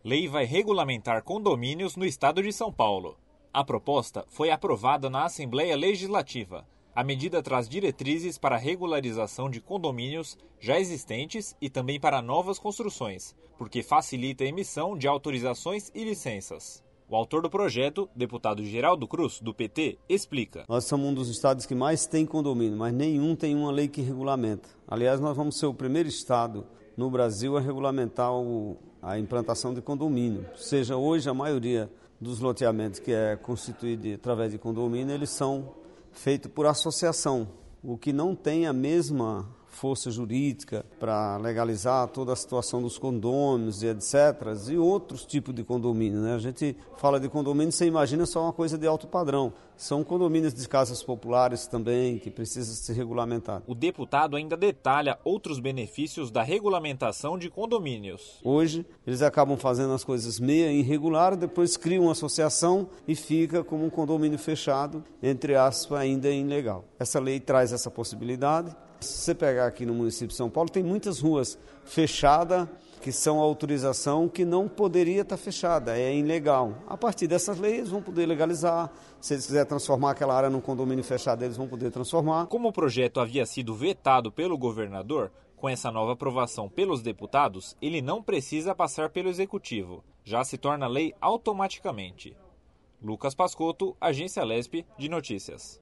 Lei vai regulamentar condomínios no estado de São Paulo. A proposta foi aprovada na Assembleia Legislativa. A medida traz diretrizes para a regularização de condomínios já existentes e também para novas construções, porque facilita a emissão de autorizações e licenças. O autor do projeto, deputado Geraldo Cruz, do PT, explica. Nós somos um dos estados que mais tem condomínio, mas nenhum tem uma lei que regulamenta. Aliás, nós vamos ser o primeiro estado no Brasil a regulamentar a implantação de condomínio. Ou seja, hoje a maioria dos loteamentos que é constituído através de condomínio, eles são feitos por associação, o que não tem a mesma força jurídica para legalizar toda a situação dos condôminos e etc. E outros tipos de condomínio, né? A gente fala de condomínio, você imagina só uma coisa de alto padrão. São condomínios de casas populares também que precisam ser regulamentados. O deputado ainda detalha outros benefícios da regulamentação de condomínios. Hoje, eles acabam fazendo as coisas meio irregular, depois criam uma associação e fica como um condomínio fechado, entre aspas, ainda ilegal. Essa lei traz essa possibilidade. Se você pegar aqui no município de São Paulo, tem muitas ruas fechadas que são autorização que não poderia estar fechada, é ilegal. A partir dessas leis, eles vão poder legalizar. Se eles quiserem transformar aquela área num condomínio fechado, eles vão poder transformar. Como o projeto havia sido vetado pelo governador, com essa nova aprovação pelos deputados, ele não precisa passar pelo executivo. Já se torna lei automaticamente. Lucas Pascotto, Agência Lespe de Notícias.